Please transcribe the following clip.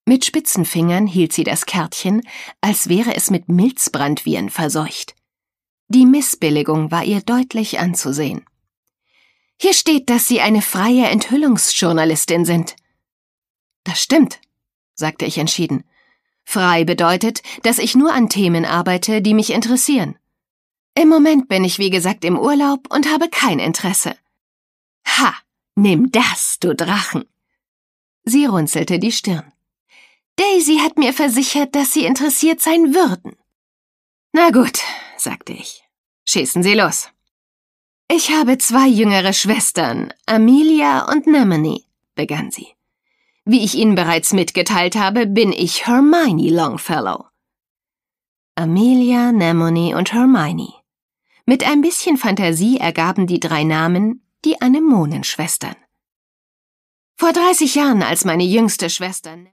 Mit spitzen Fingern hielt sie das Kärtchen, als wäre es mit Milzbrandviren verseucht. Die Missbilligung war ihr deutlich anzusehen. »Hier steht, dass Sie eine freie Enthüllungsjournalistin sind.« »Das stimmt«, sagte ich entschieden. »Frei bedeutet, dass ich nur an Themen arbeite, die mich interessieren. Im Moment bin ich, wie gesagt, im Urlaub und habe kein Interesse.« »Ha, nimm das, du Drachen!« Sie runzelte die Stirn. »Daisy hat mir versichert, dass Sie interessiert sein würden.« »Na gut«, sagte ich. »Schießen Sie los.« »Ich habe 2 jüngere Schwestern, Amelia und Nemone«, begann sie. »Wie ich Ihnen bereits mitgeteilt habe, bin ich Hermione Longfellow.« Amelia, Nemone und Hermione. Mit ein bisschen Fantasie ergaben die 3 Namen die Anemonenschwestern. Vor 30 Jahren, als meine jüngste Schwester